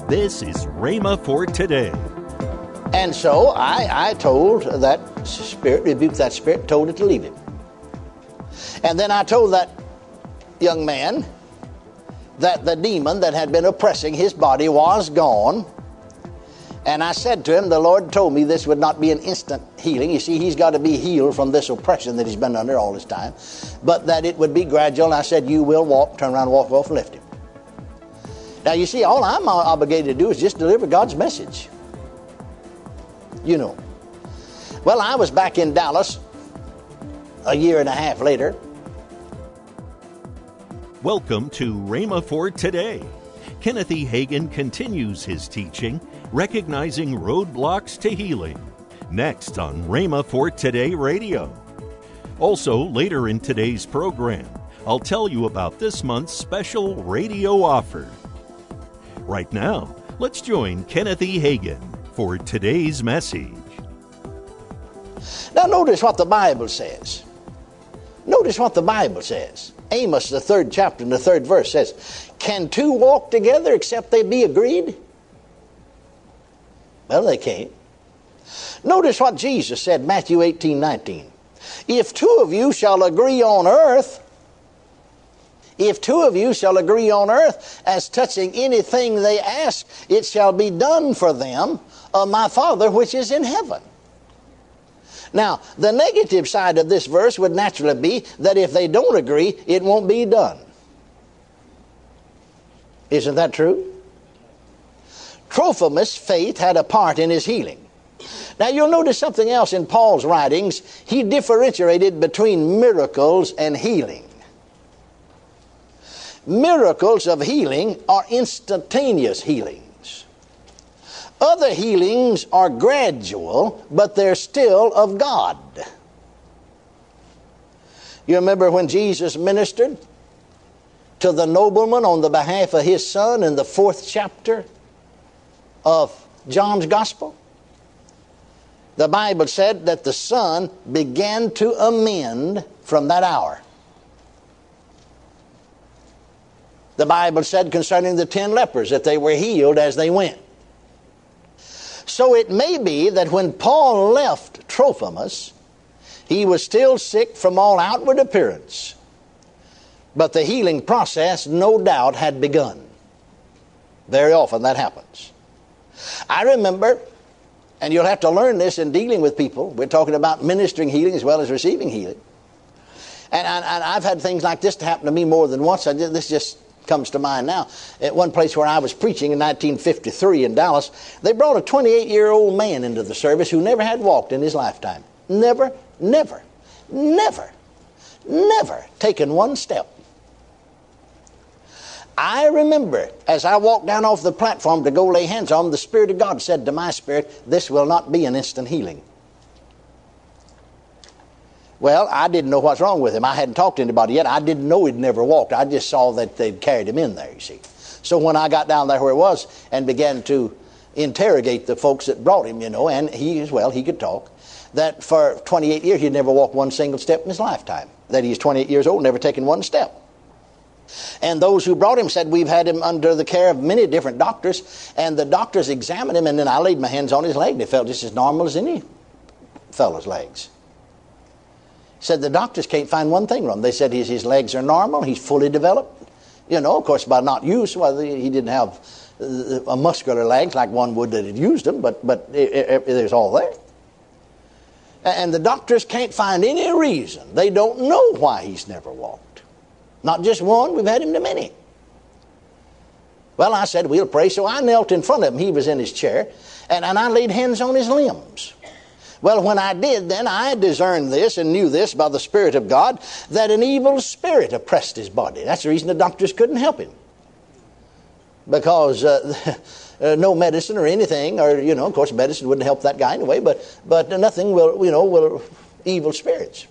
This is Rhema for today. And so I told that spirit, rebuked that spirit, told it to leave him. And then I told that young man that the demon that had been oppressing his body was gone. And I said to him, the Lord told me this would not be an instant healing. You see, he's got to be healed from this oppression that he's been under all this time. But that it would be gradual. And I said, you will walk, turn around, walk off, and lift him. Now, you see, all I'm obligated to do is just deliver God's message. You know. Well, I was back in Dallas a year and a half later. Welcome to Rhema for today. Kenneth E. Hagin continues his teaching, Recognizing Roadblocks to Healing, next on Rhema for Today Radio. Also, later in today's program, I'll tell you about this month's special radio offer. Right now, let's join Kenneth E. Hagin for today's message. Now notice what the Bible says. Notice what the Bible says. Amos, the 3rd chapter and the 3rd verse says, can two walk together except they be agreed? Well, they can't. Notice what Jesus said, Matthew 18:19. If two of you shall agree on earth, as touching anything they ask, it shall be done for them of my Father which is in heaven. Now, the negative side of this verse would naturally be that if they don't agree, it won't be done. Isn't that true? Trophimus' faith had a part in his healing. Now, you'll notice something else in Paul's writings. He differentiated between miracles and healing. Miracles of healing are instantaneous healings. Other healings are gradual, but they're still of God. You remember when Jesus ministered to the nobleman on the behalf of his son in the 4th chapter of John's Gospel? The Bible said that the son began to amend from that hour. The Bible said concerning the 10 lepers that they were healed as they went. So it may be that when Paul left Trophimus, he was still sick from all outward appearance. But the healing process, no doubt, had begun. Very often that happens. I remember, and you'll have to learn this in dealing with people, we're talking about ministering healing as well as receiving healing. And I've had things like this to happen to me more than once. This just comes to mind now. At one place where I was preaching in 1953 in Dallas, they brought a 28-year-old man into the service who never had walked in his lifetime. Never taken one step. I remember as I walked down off the platform to go lay hands on him, the Spirit of God said to my spirit, this will not be an instant healing. Well, I didn't know what's wrong with him. I hadn't talked to anybody yet. I didn't know he'd never walked. I just saw that they'd carried him in there, you see. So when I got down there where it was and began to interrogate the folks that brought him, and he could talk, that for 28 years he'd never walked one single step in his lifetime. That he's 28 years old, never taken one step. And those who brought him said, we've had him under the care of many different doctors, and the doctors examined him, and then I laid my hands on his leg. They felt just as normal as any fellow's legs. Said the doctors can't find one thing wrong. They said his legs are normal, he's fully developed. Of course, by not use, he didn't have a muscular legs like one would that had used them, but there's all there. And the doctors can't find any reason. They don't know why he's never walked. Not just one, we've had him to many. Well, I said, we'll pray. So I knelt in front of him. He was in his chair. And I laid hands on his limbs. Well, when I did, then I discerned this and knew this by the Spirit of God, that an evil spirit oppressed his body. That's the reason the doctors couldn't help him. Because no medicine or anything, or, of course medicine wouldn't help that guy anyway, but nothing will evil spirits.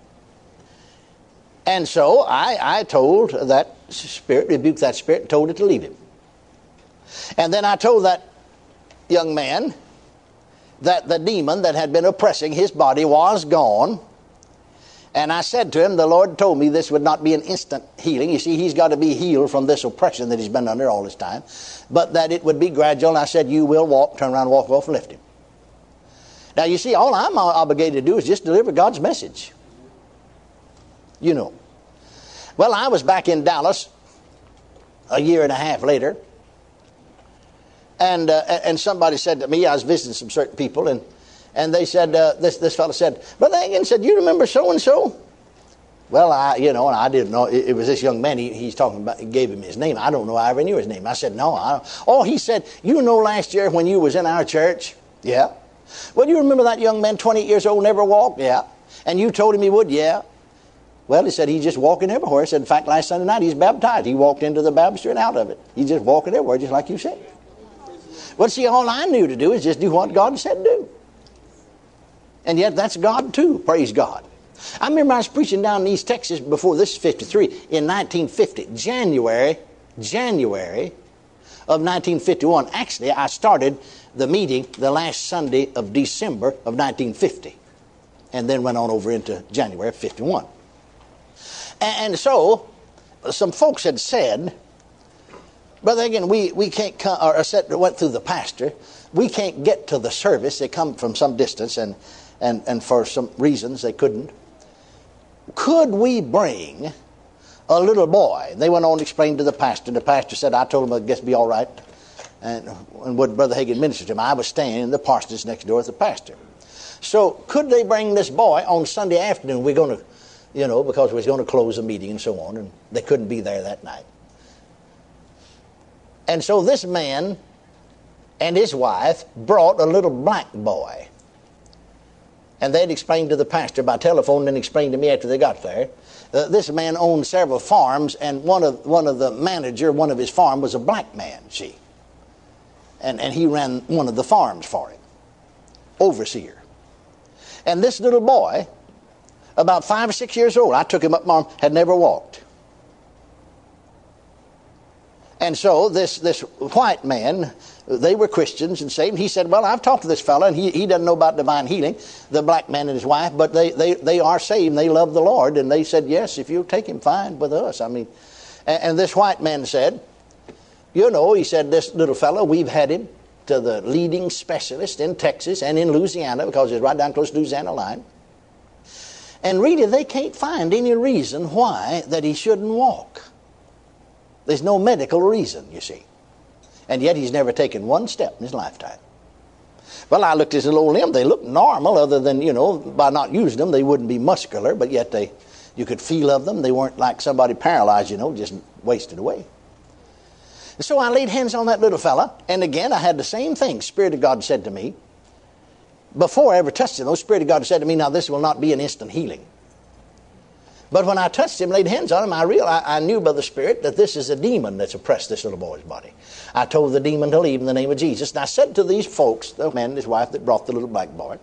And so I told that spirit, rebuked that spirit, and told it to leave him. And then I told that young man that the demon that had been oppressing his body was gone, And I said to him, the Lord told me this would not be an instant healing. You see, he's got to be healed from this oppression that he's been under all this time. But that it would be gradual. And I said, you will walk, turn around, walk off, and lift him. Now, you see, all I'm obligated to do is just deliver God's message. You know. Well, I was back in Dallas a year and a half later. And somebody said to me, I was visiting some certain people, and they said, this fellow said, Brother Hagin said, you remember so-and-so? Well, and I didn't know. It was this young man. He's talking about, he gave him his name. I don't know I ever knew his name. I said, no. He said, you know last year when you was in our church? Yeah. Well, you remember that young man, 28 years old, never walked? Yeah. And you told him he would? Yeah. Well, he said he's just walking everywhere. He said, in fact, last Sunday night he's baptized. He walked into the baptistry and out of it. He's just walking everywhere, just like you said. Well, see, all I knew to do is just do what God said to do. And yet that's God too, praise God. I remember I was preaching down in East Texas before, this is 53, in 1950, January of 1951. Actually, I started the meeting the last Sunday of December of 1950. And then went on over into January of 51. And so, some folks had said, Brother Hagin, we can't come, or said, went through the pastor, we can't get to the service. They come from some distance, and for some reasons they couldn't. Could we bring a little boy? They went on to explain to the pastor. The pastor said, I told him I guess it'd be all right. And would Brother Hagin minister to him? I was staying in the parsonage next door with the pastor. So could they bring this boy on Sunday afternoon? We're going to, because we was going to close the meeting and so on, and they couldn't be there that night. And so this man and his wife brought a little black boy. And they'd explained to the pastor by telephone and then explained to me after they got there. This man owned several farms, and one of the manager, one of his farm was a black man, see. And he ran one of the farms for him. Overseer. And this little boy, about 5 or 6 years old, I took him up my arm, had never walked. And so this white man, they were Christians and saved. He said, well, I've talked to this fellow, and he doesn't know about divine healing, the black man and his wife, but they are saved, and they love the Lord. And they said, yes, if you'll take him, fine with us. I mean, and this white man said, he said, this little fellow, we've had him to the leading specialist in Texas and in Louisiana, because it's right down close to the Louisiana line. And really, they can't find any reason why that he shouldn't walk. There's no medical reason, you see. And yet he's never taken one step in his lifetime. Well, I looked at his little limb. They looked normal, other than, by not using them, they wouldn't be muscular, but yet you could feel of them. They weren't like somebody paralyzed, just wasted away. And so I laid hands on that little fella, and again, I had the same thing. Spirit of God said to me, before I ever touched him, the Spirit of God said to me, now this will not be an instant healing. But when I touched him, laid hands on him, I knew by the Spirit that this is a demon that's oppressed this little boy's body. I told the demon to leave in the name of Jesus. And I said to these folks, the man and his wife that brought the little black boy,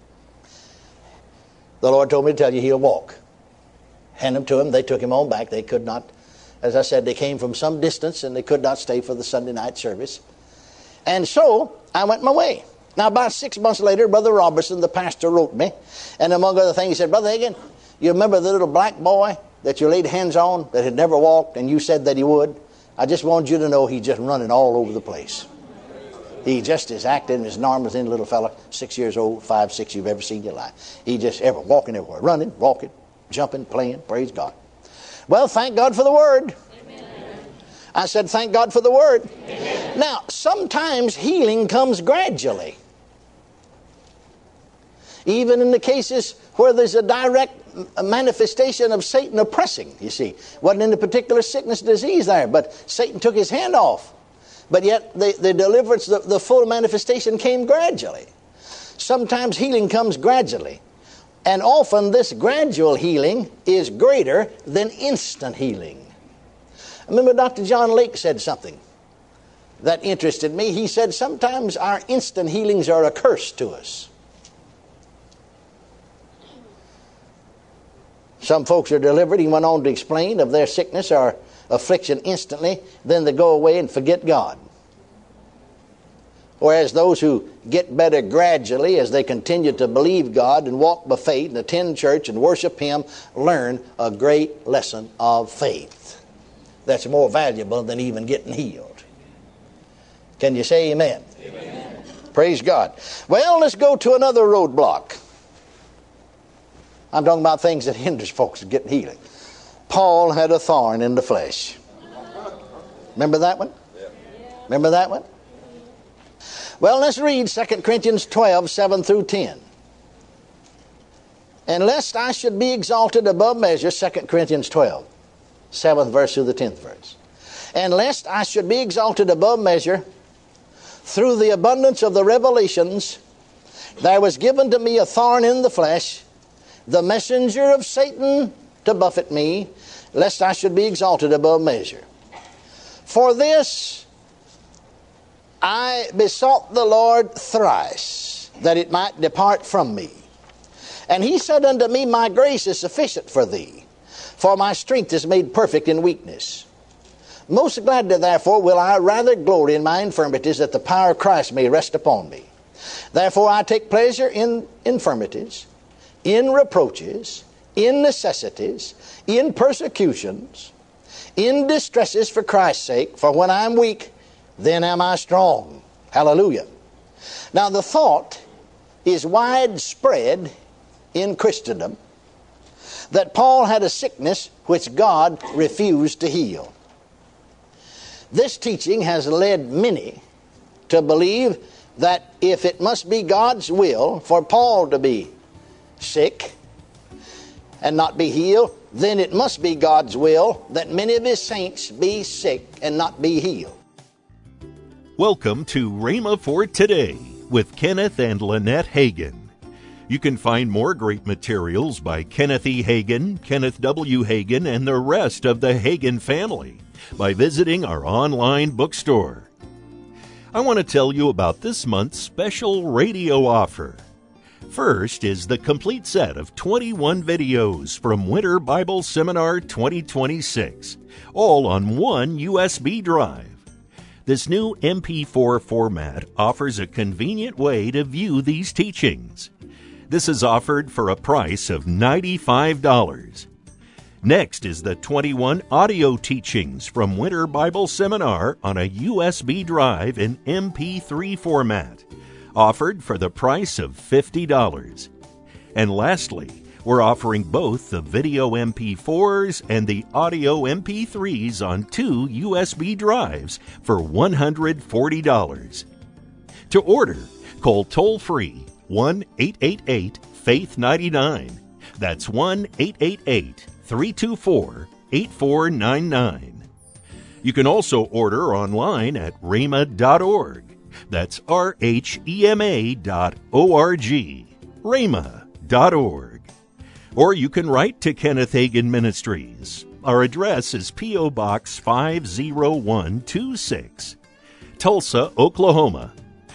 the Lord told me to tell you he'll walk. Hand him to him. They took him on back. They could not, as I said, they came from some distance and they could not stay for the Sunday night service. And so I went my way. Now about 6 months later, Brother Robertson, the pastor, wrote me. And among other things, he said, Brother Hagin, you remember the little black boy that you laid hands on that had never walked, and you said that he would? I just wanted you to know he's just running all over the place. He just is acting as normal as any little fella, 6 years old, 5, 6 you've ever seen in your life. He just walking everywhere, running, walking, jumping, playing, praise God. Well, thank God for the Word. Amen. I said, thank God for the Word. Amen. Now, sometimes healing comes gradually. Even in the cases where there's a direct manifestation of Satan oppressing, you see. Wasn't in a particular sickness, disease there, but Satan took his hand off. But yet the deliverance, the full manifestation came gradually. Sometimes healing comes gradually. And often this gradual healing is greater than instant healing. I remember Dr. John Lake said something that interested me. He said sometimes our instant healings are a curse to us. Some folks are delivered. He went on to explain of their sickness or affliction instantly. Then they go away and forget God. or as those who get better gradually as they continue to believe God and walk by faith and attend church and worship Him, learn a great lesson of faith that's more valuable than even getting healed. Can you say amen? Amen. Praise God. Well, let's go to another roadblock. I'm talking about things that hinders folks from getting healing. Paul had a thorn in the flesh. Remember that one? Remember that one? Well, let's read 2 Corinthians 12, 7 through 10. And lest I should be exalted above measure, 2 Corinthians 12, 7th verse through the 10th verse. And lest I should be exalted above measure, through the abundance of the revelations, there was given to me a thorn in the flesh, the messenger of Satan to buffet me, lest I should be exalted above measure. For this I besought the Lord thrice, that it might depart from me. And He said unto me, my grace is sufficient for thee, for my strength is made perfect in weakness. Most gladly, therefore, will I rather glory in my infirmities, that the power of Christ may rest upon me. Therefore I take pleasure in infirmities, in reproaches, in necessities, in persecutions, in distresses for Christ's sake. For when I am weak, then am I strong. Hallelujah. Now the thought is widespread in Christendom that Paul had a sickness which God refused to heal. This teaching has led many to believe that if it must be God's will for Paul to be sick and not be healed, then it must be God's will that many of His saints be sick and not be healed. Welcome to Rhema for Today with Kenneth and Lynette Hagin. You can find more great materials by Kenneth E. Hagin, Kenneth W. Hagin, and the rest of the Hagin family by visiting our online bookstore. I want to tell you about this month's special radio offer. First is the complete set of 21 videos from Winter Bible Seminar 2026, all on one USB drive. This new MP4 format offers a convenient way to view these teachings. This is offered for a price of $95. Next is the 21 audio teachings from Winter Bible Seminar on a USB drive in MP3 format, offered for the price of $50. And lastly, we're offering both the video MP4s and the audio MP3s on 2 USB drives for $140. To order, call toll-free 1-888-FAITH-99. That's 1-888-324-8499. You can also order online at rhema.org. That's RHEMA.org. rhema.org. Or you can write to Kenneth Hagin Ministries. Our address is P.O. Box 50126, Tulsa, Oklahoma,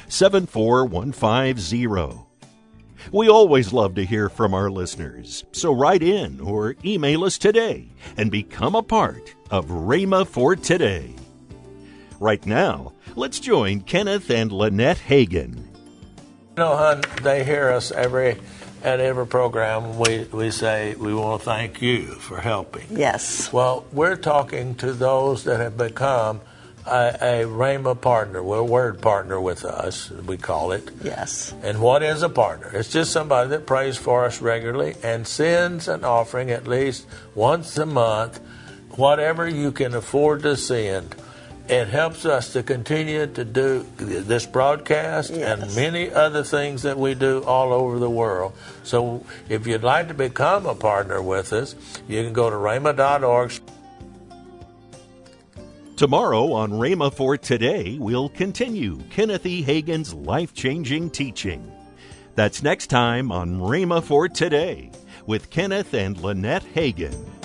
74150. We always love to hear from our listeners, so write in or email us today and become a part of Rhema for Today. Right now, let's join Kenneth and Lynette Hagin. You know, hon, they hear us at every program. We say we want to thank you for helping. Yes. Well, we're talking to those that have become a Rhema partner, well, a word partner with us, we call it. Yes. And what is a partner? It's just somebody that prays for us regularly and sends an offering at least once a month, whatever you can afford to send. It helps us to continue to do this broadcast and many other things that we do all over the world. So if you'd like to become a partner with us, you can go to rhema.org. Tomorrow on Rhema for Today, we'll continue Kenneth E. Hagin's life-changing teaching. That's next time on Rhema for Today with Kenneth and Lynette Hagin.